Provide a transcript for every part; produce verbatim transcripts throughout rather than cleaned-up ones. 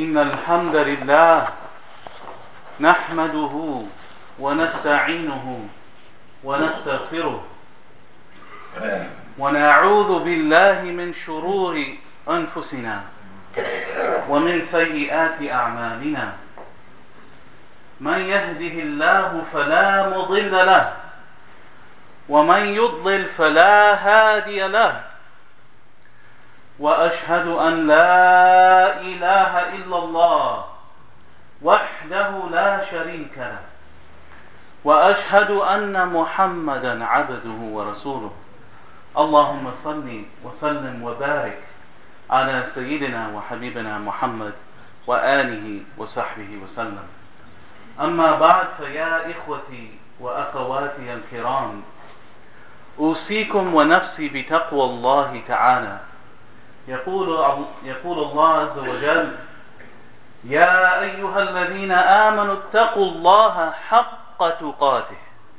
إن الحمد لله نحمده ونستعينه ونستغفره ونعوذ بالله من شرور أنفسنا ومن سيئات أعمالنا من يهده الله فلا مضل له ومن يضلل فلا هادي له وأشهد أن لا إله إلا الله وحده لا شريك له وأشهد أن محمدا عبده ورسوله اللهم صل وسلم وبارك على سيدنا وحبيبنا محمد وآله وصحبه وسلم. أما بعد، فيا إخوتي وأخواتي الكرام، أوصيكم ونفسي بتقوى الله تعالى. يقول يقول الله عز وجل: يا أيها الذين آمنوا اتقوا الله حق تقاته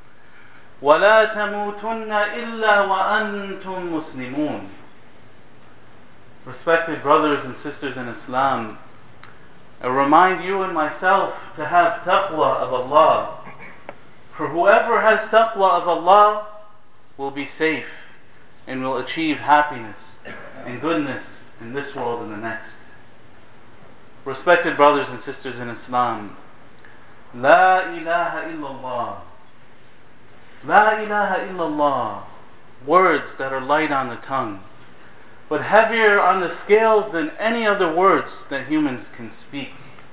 ولا تموتن إلا وأنتم مسلمون. Respected brothers and sisters in Islam, I remind you and myself to have taqwa of Allah. For whoever has taqwa of Allah will be safe and will achieve happiness and goodness in this world and the next. Respected brothers and sisters in Islam, La ilaha illallah. La ilaha illallah. Words that are light on the tongue, but heavier on the scales than any other words that humans can speak.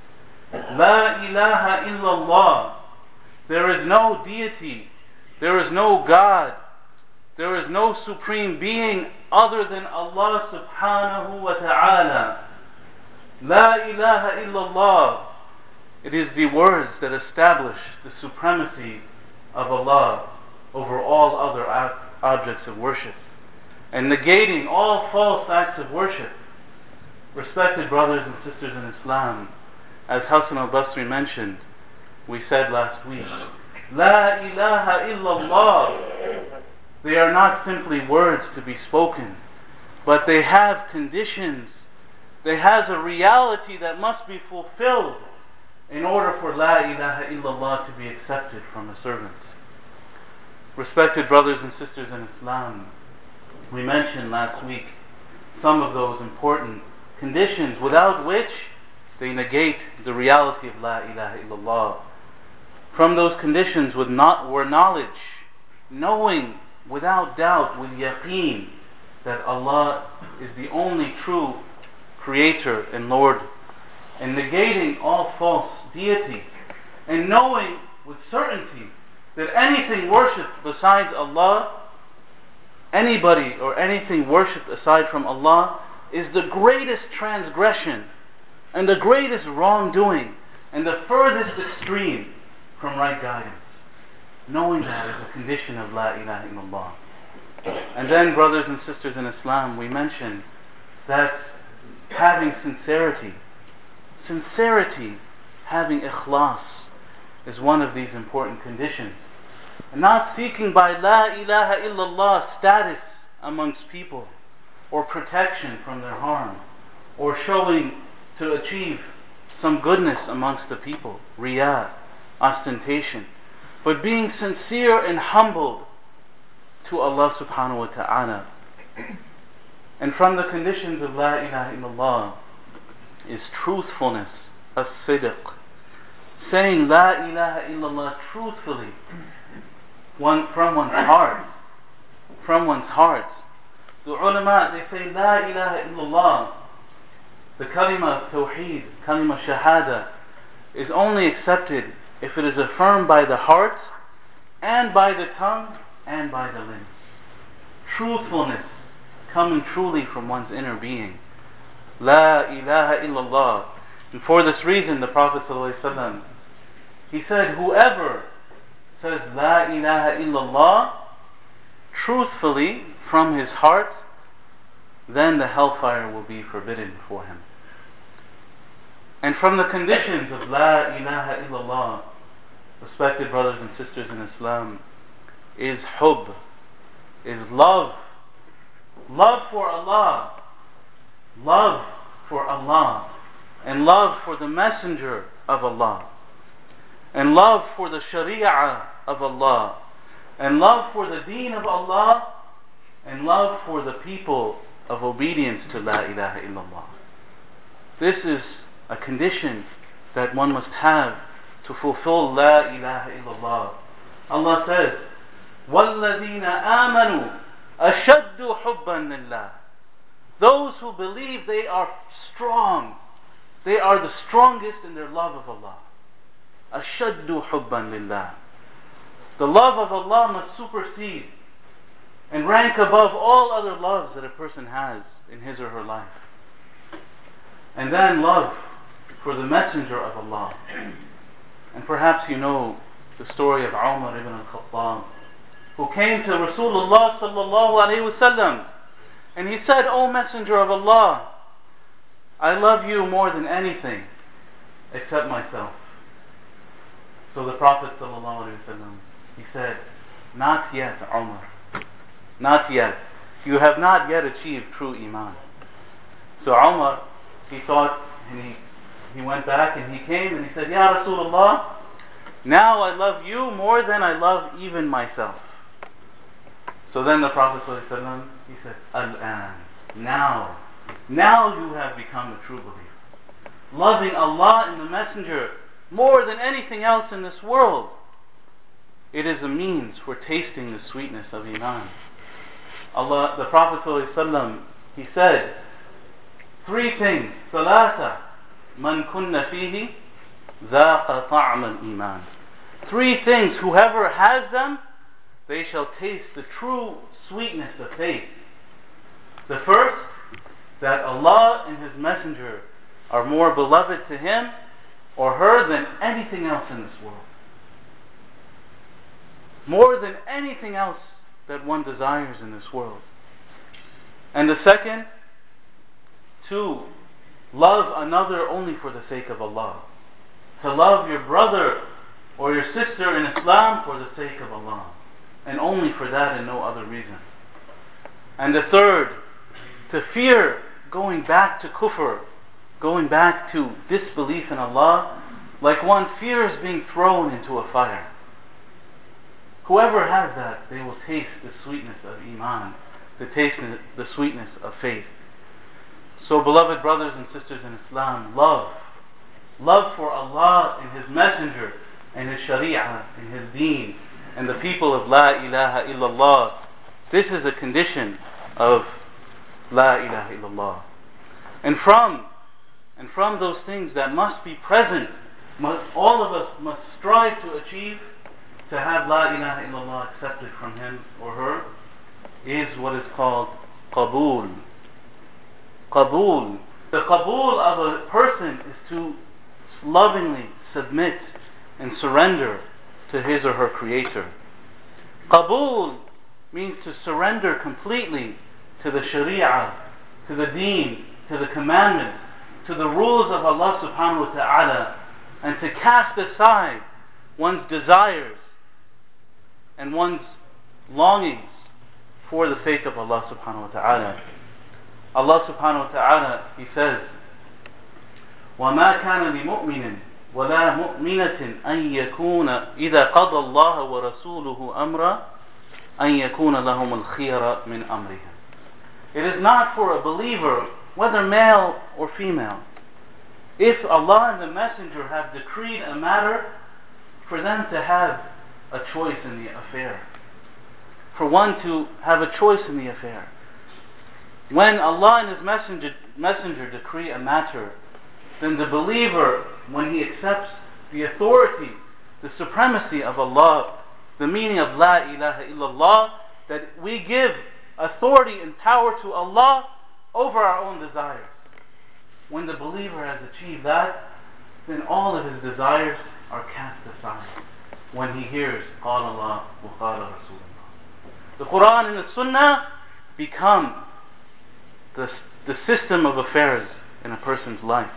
La ilaha illallah. There is no deity, there is no God, there is no supreme being other than Allah subhanahu wa ta'ala. La ilaha illallah. It is the words that establish the supremacy of Allah over all other objects of worship and negating all false acts of worship. Respected brothers and sisters in Islam, as Hassan al-Basri mentioned, we said last week, La ilaha illallah. They are not simply words to be spoken, but they have conditions. They have a reality that must be fulfilled in order for La ilaha illallah to be accepted from a servant. Respected brothers and sisters in Islam, we mentioned last week some of those important conditions without which they negate the reality of La ilaha illallah. From those conditions with not, were knowledge, knowing without doubt, with yaqeen, that Allah is the only true Creator and Lord, and negating all false deity, and knowing with certainty that anything worshipped besides Allah, anybody or anything worshipped aside from Allah, is the greatest transgression and the greatest wrongdoing and the furthest extreme from right guidance. Knowing that is a condition of La ilaha illallah. And then, brothers and sisters in Islam, we mentioned that having sincerity, sincerity, having ikhlas, is one of these important conditions. And not seeking by La ilaha illallah status amongst people, or protection from their harm, or showing to achieve some goodness amongst the people, riyah, ostentation, but being sincere and humbled to Allah subhanahu wa ta'ala. And from the conditions of La ilaha illallah is truthfulness, as-sidq, saying La ilaha illallah truthfully, one from one's heart, from one's heart. The ulama, they say La ilaha illallah, the kalima of tawheed, kalima shahada, is only accepted if it is affirmed by the heart and by the tongue and by the limbs. Truthfulness coming truly from one's inner being. La ilaha illallah. And for this reason, the Prophet ﷺ, he said, whoever says La ilaha illallah truthfully from his heart, then the hellfire will be forbidden for him. And from the conditions of La ilaha illallah, respected brothers and sisters in Islam, is hub, is love. Love for Allah. Love for Allah. and love for the Messenger of Allah, and love for the Sharia of Allah, and love for the Deen of Allah, and love for the people of obedience to La ilaha illallah. This is a condition that one must have to fulfill La ilaha illallah. Allah says, وَالَّذِينَ آمَنُوا أَشَدُّ حُبًّا لِلَّهِ. Those who believe, they are strong. They are the strongest in their love of Allah. أَشَدُّ حُبًّا لِلَّهِ. The love of Allah must supersede and rank above all other loves that a person has in his or her life. And then love for the Messenger of Allah. And perhaps you know the story of Umar ibn al-Khattab, who came to Rasulullah sallallahu alayhi wasallam, and he said, "O Messenger of Allah, I love you more than anything except myself." So the Prophet sallallahu alayhi wasallam, he said, "Not yet, Umar. Not yet. You have not yet achieved true Iman." So Umar, he thought, and he, he went back and he came and he said, "Ya Rasulullah, now I love you more than I love even myself." So then the Prophet ﷺ, he said, Al-an, now, now you have become a true believer. Loving Allah and the Messenger more than anything else in this world. It is a means for tasting the sweetness of Iman. Allah, the Prophet ﷺ, he said, three things, ثلاثة من كن فيه ذاق طعم الإيمان. Three things, whoever has them, they shall taste the true sweetness of faith. The first, that Allah and His Messenger are more beloved to him or her than anything else in this world. More than anything else that one desires in this world. And the second, to love another only for the sake of Allah. To love your brother or your sister in Islam for the sake of Allah. And only for that and no other reason. And the third, to fear going back to kufr, going back to disbelief in Allah, like one fears being thrown into a fire. Whoever has that, they will taste the sweetness of Iman, the taste the sweetness of faith. So beloved brothers and sisters in Islam, love. Love for Allah and His Messenger and His Sharia and His Deen and the people of La ilaha illallah. This is a condition of La ilaha illallah. And from and from those things that must be present, must, all of us must strive to achieve, to have La ilaha illallah accepted from him or her, is what is called Qabul. Qabul. The Qabul of a person is to lovingly submit and surrender to his or her Creator. Qabul means to surrender completely to the Sharia, to the Deen, to the commandments, to the rules of Allah subhanahu wa ta'ala, and to cast aside one's desires and one's longings for the sake of Allah subhanahu wa ta'ala. Allah subhanahu wa ta'ala, He says, وَمَا كَانَ لِمُؤْمِنٍ وَلَا مُؤْمِنَةٍ أَن يَكُونَ إِذَا قَضَى اللَّهُ وَرَسُولُهُ أَمْرًا أَن يَكُونَ لَهُمُ الْخِيَرَةُ مِنْ أَمْرِهِمْ. It is not for a believer, whether male or female, if Allah and the Messenger have decreed a matter, for them to have a choice in the affair. For one to have a choice in the affair. When Allah and His Messenger, messenger decree a matter, then the believer, when he accepts the authority, the supremacy of Allah, the meaning of La ilaha illallah, that we give authority and power to Allah over our own desires. When the believer has achieved that, then all of his desires are cast aside. When he hears قال Allah وقال رسول الله, the Quran and the Sunnah become the, the system of affairs in a person's life.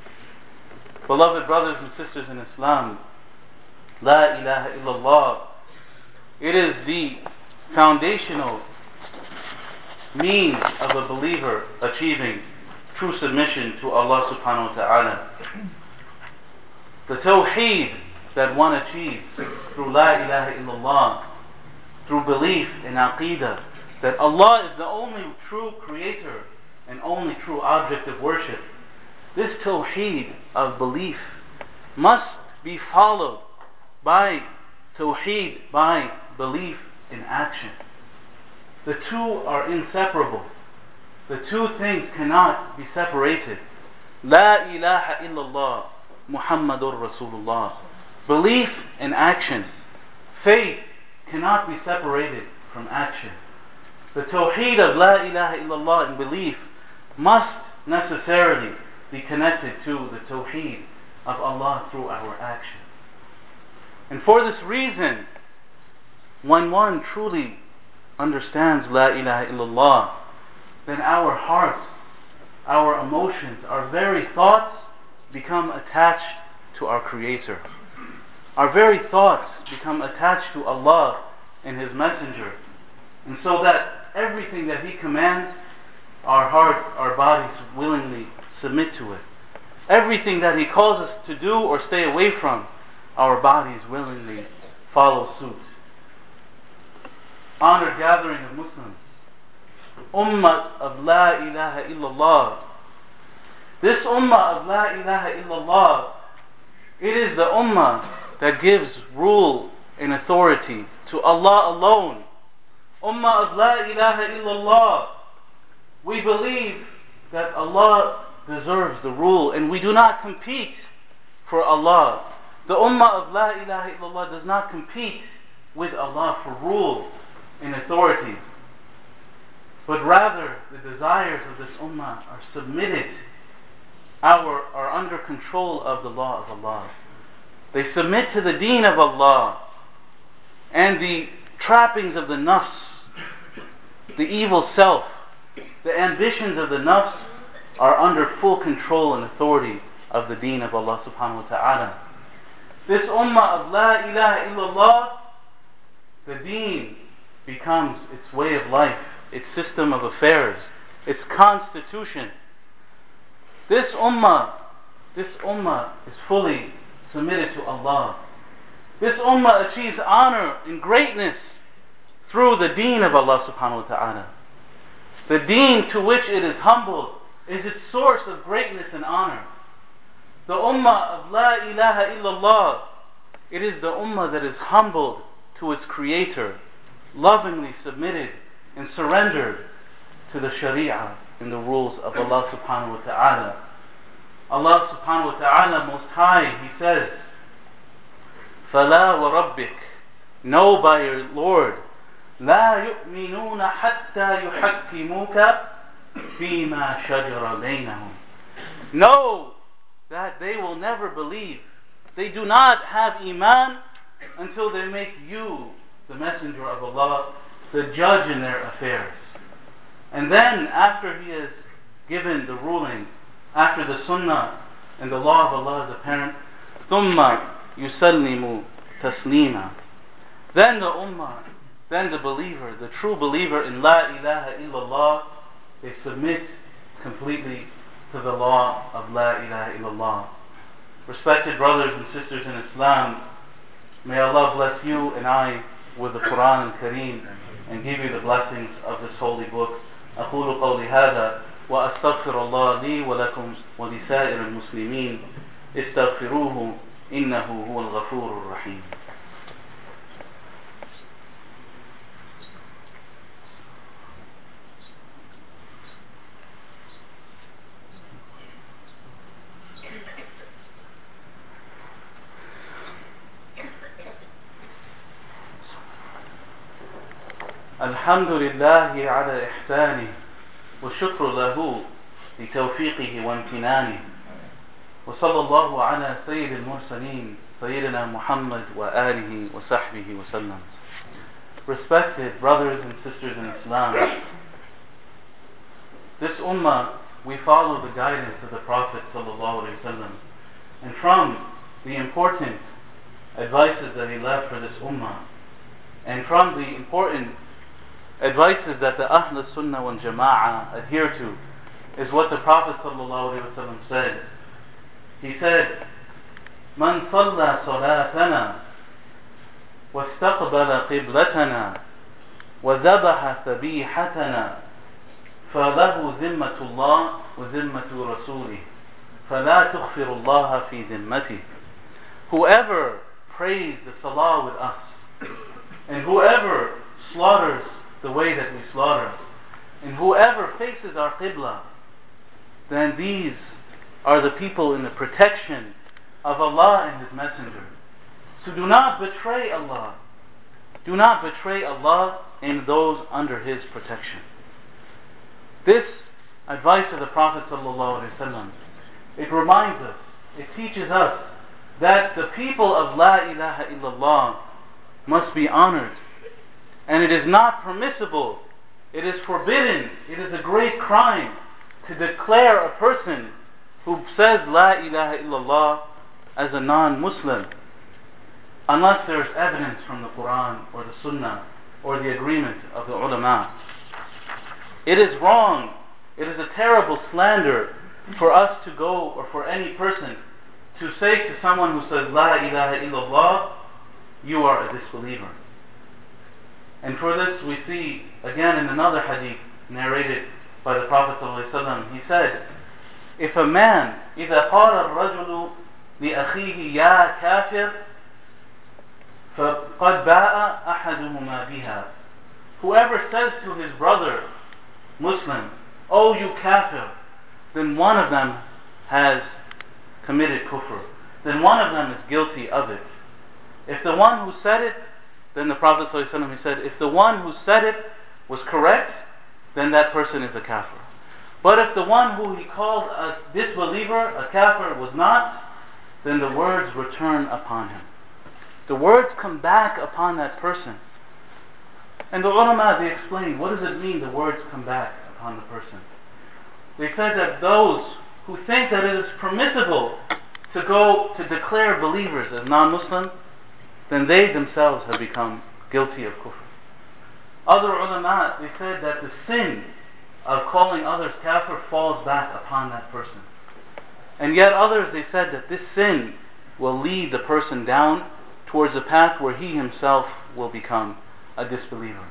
Beloved brothers and sisters in Islam, La ilaha illallah, it is the foundational means of a believer achieving true submission to Allah subhanahu wa ta'ala. The tawheed that one achieves through La ilaha illallah, through belief in aqidah, that Allah is the only true creator and only true object of worship. This tawheed of belief must be followed by tawheed, by belief in action. The two are inseparable. The two things cannot be separated. La ilaha illallah Muhammadur Rasulullah. Belief and action. Faith cannot be separated from action. The tawheed of La ilaha illallah and belief must necessarily be connected to the tawheed of Allah through our action. And for this reason, when one truly understands La ilaha illallah, then our hearts, our emotions, our very thoughts become attached to our Creator. Our very thoughts become attached to Allah and His Messenger. And so that everything that He commands, our hearts, our bodies willingly submit to it. Everything that He calls us to do or stay away from, our bodies willingly follow suit. Honored gathering of Muslims, Ummah of La ilaha illallah. This Ummah of La ilaha illallah, it is the Ummah that gives rule and authority to Allah alone. Ummah of La ilaha illallah, we believe that Allah deserves the rule and we do not compete for Allah. The Ummah of La ilaha illallah does not compete with Allah for rule and authority, but rather the desires of this Ummah are submitted, our, are under control of the law of Allah. They submit to the deen of Allah, and the trappings of the nafs, the evil self, the ambitions of the nafs are under full control and authority of the deen of Allah subhanahu wa ta'ala. This Ummah of La ilaha illallah, the deen becomes its way of life, its system of affairs, its constitution. This Ummah, this Ummah is fully submitted to Allah. This Ummah achieves honor and greatness through the deen of Allah subhanahu wa ta'ala. The deen to which it is humbled is its source of greatness and honor. The Ummah of La ilaha illallah, it is the Ummah that is humbled to its Creator, lovingly submitted and surrendered to the Sharia and the rules of Allah subhanahu wa ta'ala. Allah subhanahu wa ta'ala Most High, He says, فَلَا وَرَبِّكَ, know by your Lord, لَا يُؤْمِنُونَ حَتَّى يُحَكِّمُوكَ فِيمَا شَجَرَ بَيْنَهُمْ. Know that they will never believe. They do not have Iman until they make you, the Messenger of Allah, the judge in their affairs. And then after He has given the ruling, after the Sunnah and the law of Allah is apparent, ثُمَّ يُسَلِّمُ تَسْلِيمًا. Then the Ummah, then the believer, the true believer in La ilaha illallah, they submit completely to the law of La ilaha illallah. Respected brothers and sisters in Islam, may Allah bless you and I with the Quran al-Kareem and give you the blessings of this holy book. أقول قولي هذا وأستغفر الله لي ولكم ولسائر المسلمين استغفروه إنه هو الغفور الرحيم. الحمد لله على إحسانه والشكر له لتوفيقه وامتنانه وصلى الله على سيد المرسلين سيدنا محمد وآله وصحبه وسلم. Respected brothers and sisters in Islam, this Ummah, we follow the guidance of the Prophet sallallahu alaihi wasallam, and from the important advices that he left for this Ummah, and from the important advices that the Ahl Sunnah wal Jama'ah adhere to is what the Prophet ﷺ said. He said, "Man صلى صلاتنا واستقبل قبلتنا وذبح ذبيحتنا فله ذمة الله وذمة رسوله فلا تغفر الله في ذمته." Whoever prays the salah with us, and whoever slaughters the way that we slaughter, and whoever faces our qibla, then these are the people in the protection of Allah and His Messenger. So do not betray Allah. Do not betray Allah and those under His protection. This advice of the Prophet ﷺ, it reminds us, it teaches us that the people of La ilaha illallah must be honored. And it is not permissible, it is forbidden, it is a great crime to declare a person who says La ilaha illallah as a non-Muslim, unless there is evidence from the Quran or the Sunnah or the agreement of the ulama. It is wrong, it is a terrible slander for us to go, or for any person to say to someone who says La ilaha illallah, you are a disbeliever. And for this we see again in another hadith narrated by the Prophet ﷺ, he said, if a man إذا قال الرجل لأخيه يا كافر فقد باء أحدهما بها. Whoever says to his brother Muslim, "Oh you kafir," then one of them has committed kufr. Then one of them is guilty of it. If the one who said it, then the Prophet ﷺ, he said, if the one who said it was correct, then that person is a kafir. But if the one who he called a disbeliever, a kafir, was not, then the words return upon him. The words come back upon that person. And the ulama, they explained, what does it mean the words come back upon the person? They said that those who think that it is permissible to go to declare believers as non-Muslim, then they themselves have become guilty of kufr. Other ulama, they said that the sin of calling others kafir falls back upon that person. And yet others, they said that this sin will lead the person down towards a path where he himself will become a disbeliever.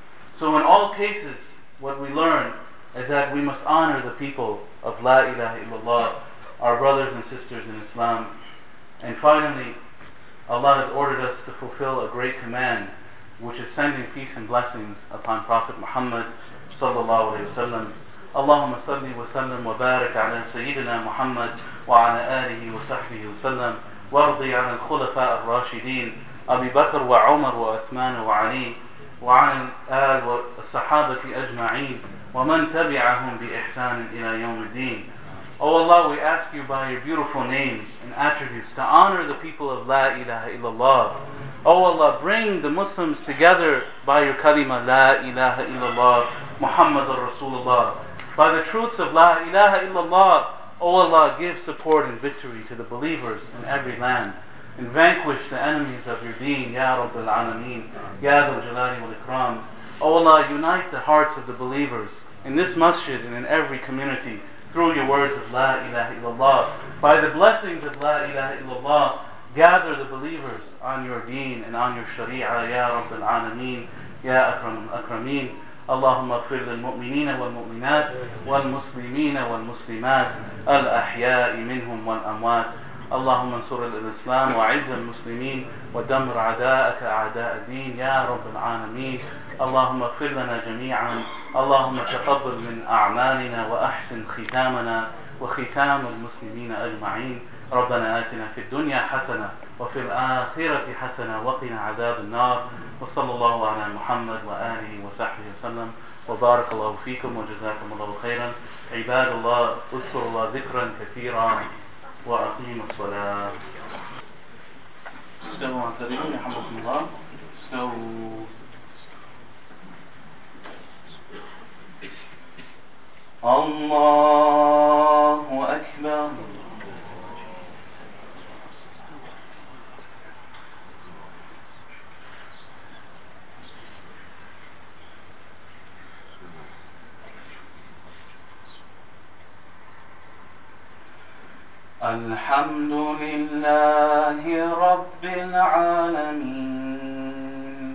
So in all cases, what we learn is that we must honor the people of La ilaha illallah, our brothers and sisters in Islam. And finally, Allah has ordered us to fulfill a great command, which is sending peace and blessings upon Prophet Muhammad sallallahu alayhi wa sallam. Allahumma salli wa sallam wa barak ala Sayyidina Muhammad wa ala alihi wa sahbihi wa sallam wardi ala al-khulafa al-rashidin Abi Bakr wa Umar wa Uthman wa Ali wa ala al wa al-sahabati ajma'in wa man tabi'ahum bi ihsan ila yawm al-din. O Allah, we ask you by your beautiful names and attributes to honor the people of La ilaha illallah. O Allah, bring the Muslims together by your kalima La ilaha illallah Muhammadur Rasulullah. By the truths of La ilaha illallah, O Allah, give support and victory to the believers in every land, and vanquish the enemies of your deen, Ya Rabbil Alameen, Ya Dhul Jalali wal Ikram. O Allah, unite the hearts of the believers in this masjid and in every community through your words of La ilaha illallah. By the blessings of La ilaha illallah, gather the believers on your deen and on your sharia, Ya Rabbil Alameen, Ya Akram al-Akrameen. اللهم اغفر للمؤمنين والمؤمنات والمسلمين والمسلمات الأحياء منهم والأموات. اللهم انصر الإسلام وعز المسلمين ودمر أعداءك أعداء الدين يا رب العالمين. اللهم اغفر لنا جميعا. اللهم تقبل من أعمالنا وأحسن ختامنا وختام المسلمين أجمعين. ربنا آتنا في الدنيا حسنة وفي الآخرة حسنة وقنا عذاب النار. وصلى الله على محمد وآله وصحبه وسلم وبارك الله فيكم وجزاكم الله خيرا. عباد الله، اذكروا الله ذكرا كثيرا وأقيموا الصلاة. استووا اعتدلوا يرحمكم الله. استووا. الله أكبر. الحمد لله رب العالمين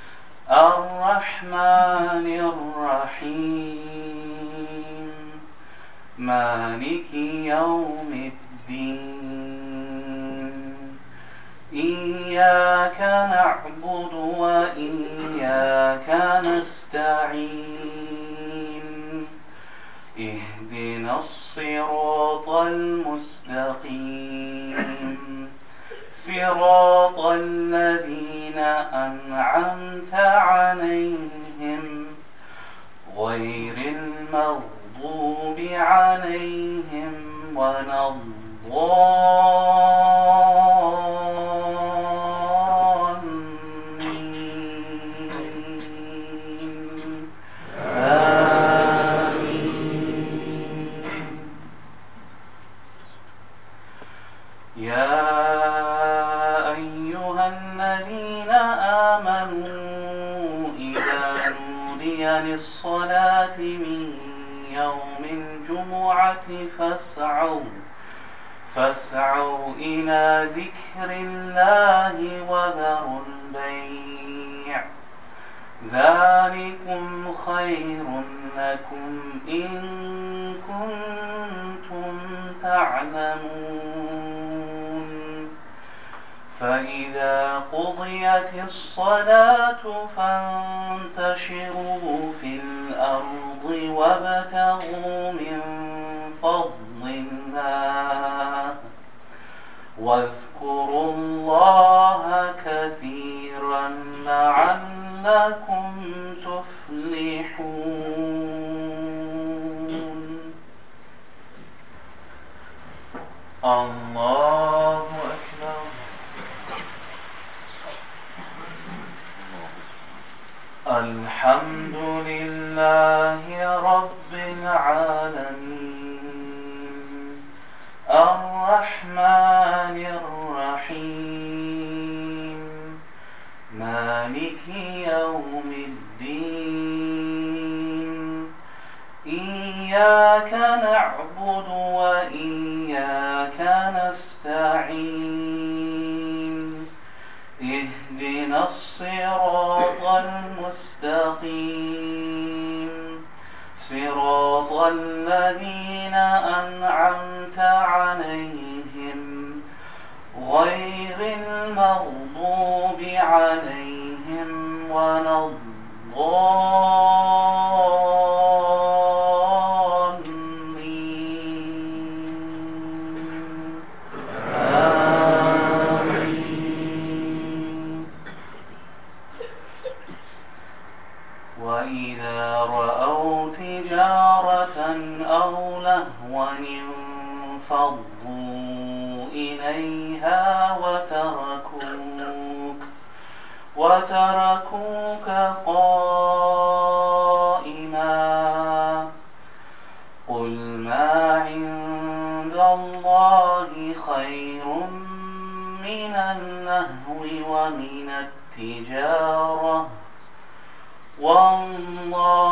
الرحمن الرحيم مالك يوم الدين إياك نعبد وإياك نستعين اهدنا الصراط المستقيم صراط الذين أنعمت عليهم غير المغضوب عليهم ولا الضالين آمين. يا أيها الذين آمنوا إذا نودي للصلاة من يوم الجمعة فاسعوا فاسعوا إلى ذكر الله وذروا البيع ذلكم خير لكم إن كنتم تعلمون فإذا قضيت الصلاة فانتشروا في الأرض وابتغوا من فضل الله واذكروا الله كثيرا لعلكم تفلحون. الله أكبر. الحمد لله رب العالمين الرحمن الرحيم مالك يوم الدين إياك نعبد وإياك نستعين اهدنا الصراط المستقيم صراط الذين أنعمت عليهم غير المغضوب عليهم ولا الضالين آمين. وإذا رأوا تجارة أو لهوا انفضوا إليها وتركوك وتركوك قائما قل ما عند الله خير من اللهو ومن التجارة والله